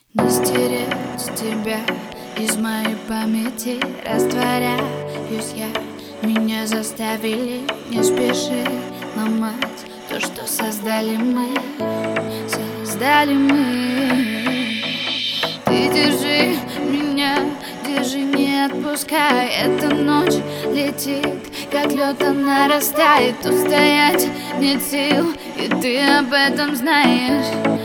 Не стереть тебя из моей памяти, растворяюсь я. Меня заставили не спеши ломать то, что создали мы. Ты держи меня, держи, не отпускай. Эта ночь летит, как лед, она растает. Устоять нет сил, и ты об этом знаешь.